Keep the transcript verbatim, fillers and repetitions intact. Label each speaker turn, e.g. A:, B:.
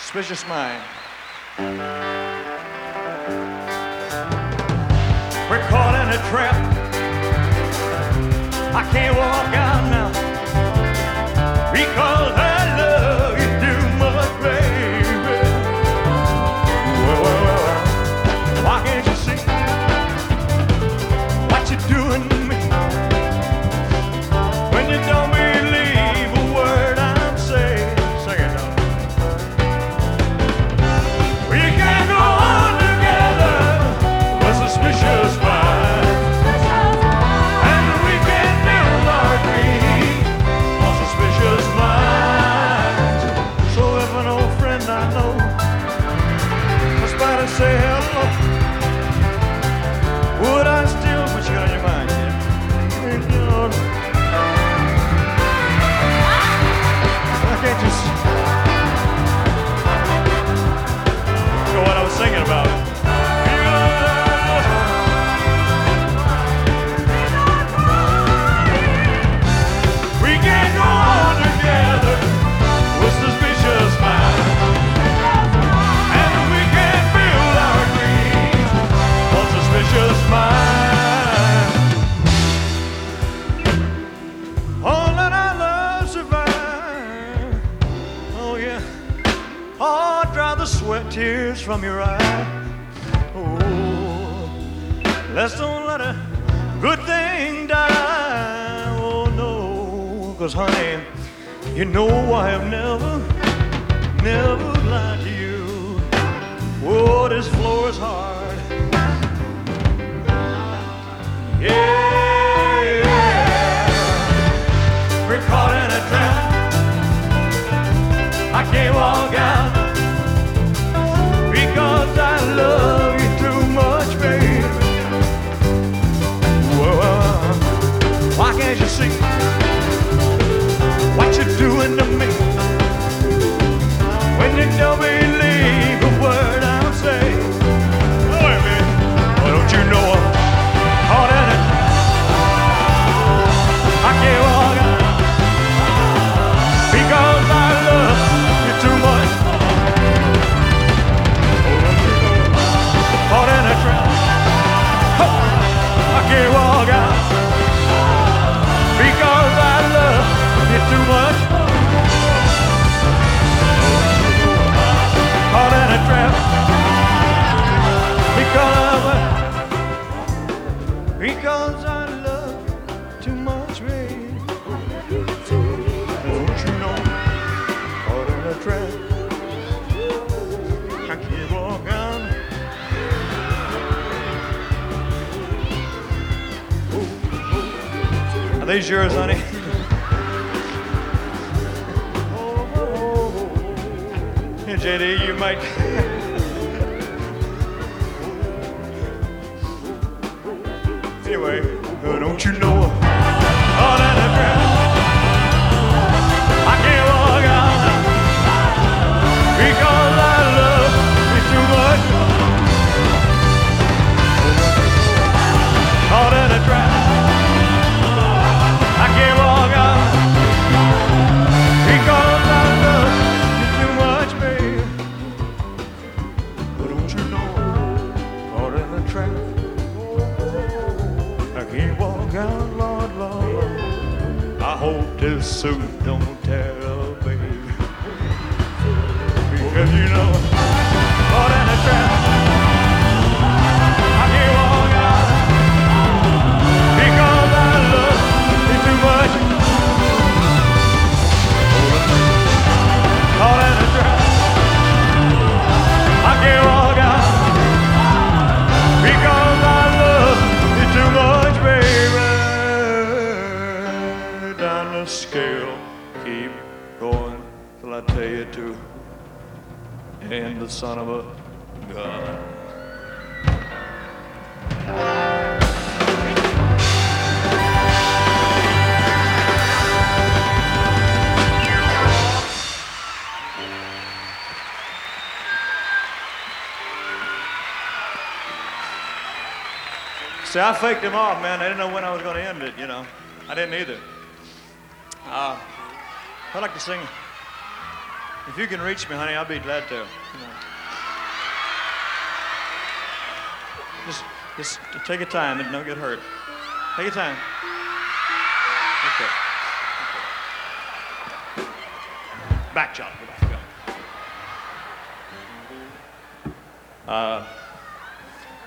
A: Suspicious mind. We're caught in a trap. I can't walk out now because I love you too much, baby. Well, well, well, well. Why can't you see what you're doing to me when you don't believe a word I'm saying? Sing it, darling. We can go on together with suspicious minds, and we can build our dreams on suspicious minds. So if an old friend I know was by to say hello, would I still put you on your mind? Yeah. I can't just know what I was singing about. We can go on together with suspicious minds, and we can build our dreams on suspicious minds. Oh, let our love survive. Oh, yeah. Oh, dry the sweat tears from your eye. Oh, let's don't let a good thing die. Oh, no, 'cause honey, you know I have never, never lied to you. Oh, this floor is hard. Yeah, we're caught in a trap. I can't walk out because I love you too much, baby. Whoa, why can't you see what you're doing to me when you don't believe a word I'm saying? Oh, wait a minute. Why don't you know I'm caught in it? I can't walk out because I love you too much. Caught in a trap. Oh, I can't walk out because I love you too much. Caught in a trap because I, because I love you too much, baby. Don't you know? Caught in a trap. I can't walk out. Are these yours, honey? Here, J D, you might. Anyway, oh, don't you know? Caught in a trap. I can't walk out because I love you too much. Caught in a trap. I can't walk out because I love you too much, baby. But don't you know, caught in a trap. I can't walk out, Lord, Lord, Lord. I hope this suit don't tear up, baby. Because you know, caught in a trap. I can't walk out because I love you too much. Caught in a trap. I can't walk out because I love you too much, baby. Down the scale, keep going till I tell you to. And the son of a gun. See, I faked him off, man. I didn't know when I was going to end it, you know. I didn't either. Uh, I'd like to sing If you can reach me, honey, I'll be glad to. Come on. Just, just take your time and don't get hurt. Take your time. Okay. Okay. Back, John. Go back. Go. Uh,